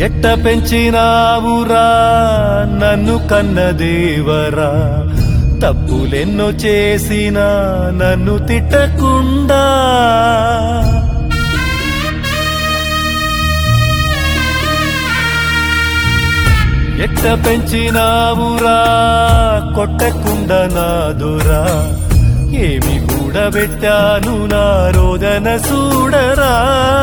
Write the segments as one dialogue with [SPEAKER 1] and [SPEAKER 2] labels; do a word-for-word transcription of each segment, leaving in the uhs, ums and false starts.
[SPEAKER 1] ఎట్ట పెంచినావురా నన్ను కన్న దేవరా, తప్పులెన్నో చేసినా నన్ను తిట్టకుండా. ఎట్ట పెంచినావురా కొట్టకుండా నాదురా, ఏమి కూడబెట్టాను నా రోదన చూడరా.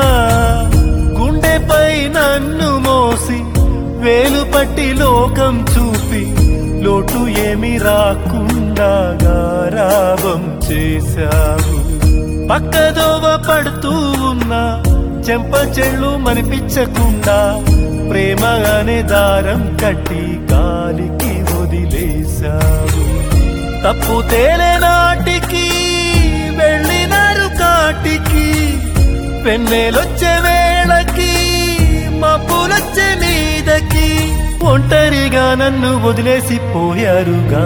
[SPEAKER 1] గుండెపై నన్ను మోసి వేలు పట్టి లోకం చూపి, లోటు ఏమి రాకుండా గారాబం చేశావు. పక్కదోవ పడుతూ ఉన్నా చెంప చెళ్ళు మనిపించకుండా, ప్రేమ అనే దారం కట్టి గాలికి వదిలేశావు. తప్పు తేలే నాటికి వెళ్ళినారు కాటికి, పెన్నెలొచ్చే వేళకి మబ్బులొచ్చే మీదకి, ఒంటరిగా నన్ను వదిలేసి పోయారుగా.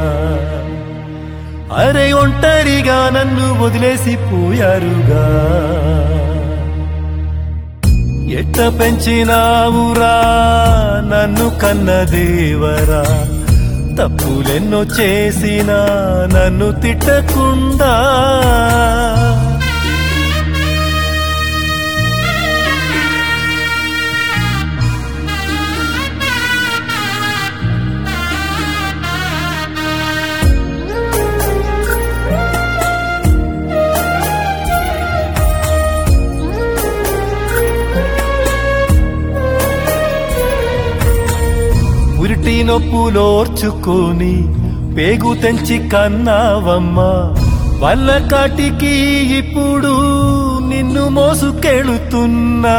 [SPEAKER 1] అరే ఒంటరిగా నన్ను వదిలేసి పోయారుగా. ఎట్ట పెంచినావురా నన్ను కన్న దేవరా, తప్పులెన్నో చేసినా నన్ను తిట్టకుండా. పురిటి నొప్పులోర్చుకొని పేగు తెంచి కన్నావమ్మా, వల్ల కాటికి ఇప్పుడు నిన్ను మోసుకెళుతున్నా.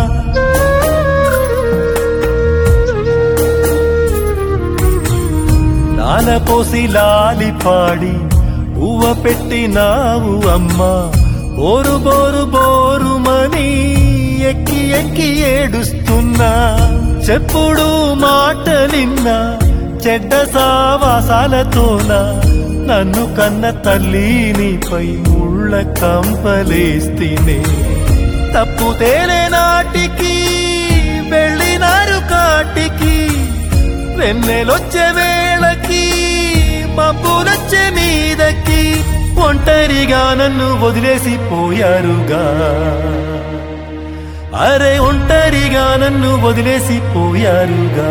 [SPEAKER 1] నాల పోసి లాలి పాడి ఊవ పెట్టినావు అమ్మా, బోరు బోరు బోరుమని ఎక్కి ఎక్కి ఏడుస్తున్నా. చెప్పుడు మాటలిన్నా చెడ్డ సావాసాలతోనా, నన్ను కన్న తల్లినిపై ముళ్ళ కంపలేస్తేనే. తప్పు తేలే నాటికి వెళ్ళినారు కాటికి, వెన్నెలొచ్చే వేళకి మబ్బులొచ్చే మీదకి, ఒంటరిగా నన్ను వదిలేసి పోయారుగా. అరే ఒంటరిగా నన్ను వదిలేసి పోయారుగా.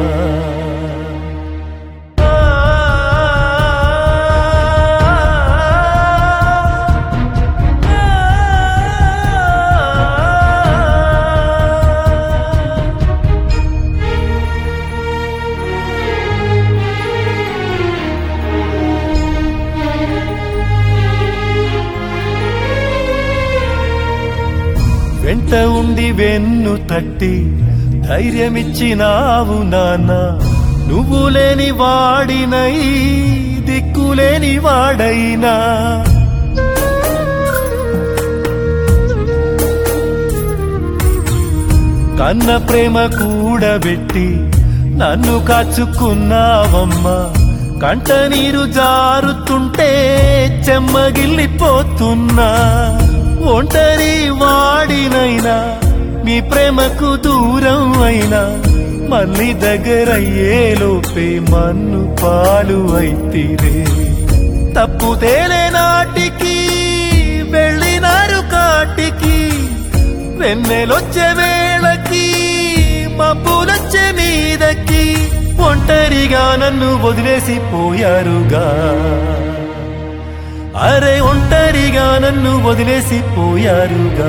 [SPEAKER 1] వెంట ఉండి వెన్ను తట్టి ధైర్యమిచ్చినావు నాన్న, నువ్వు లేని వాడినై దిక్కులేని వాడైనా. కన్న ప్రేమ కూడబెట్టి నన్ను కాచుకున్నావమ్మా, కంట నీరు జారుతుంటే చెమ్మగిల్లిపోతున్నా. ఒంటరి వాడినైనా మీ ప్రేమకు దూరం అయినా, మళ్ళీ దగ్గరయ్యేలోపే మన్ను పాలు అయితిరే. తప్పు తేలే నాటికి వెళ్ళినారు కాటికి, వెన్నెలొచ్చే వేళకి మబ్బులొచ్చే మీదకి, ఒంటరిగా నన్ను వదిలేసి పోయారుగా. అరే ఒంటరిగా నన్ను వదిలేసి పోయారుగా.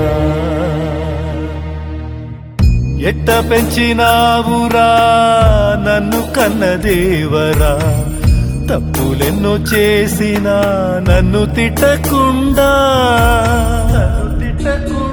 [SPEAKER 1] ఎట్ట పెంచినావురా నన్ను కన్న దేవరా, తప్పులెన్నో చేసినా నన్ను తిట్టకుండా. నన్ను తిట్టకుండా.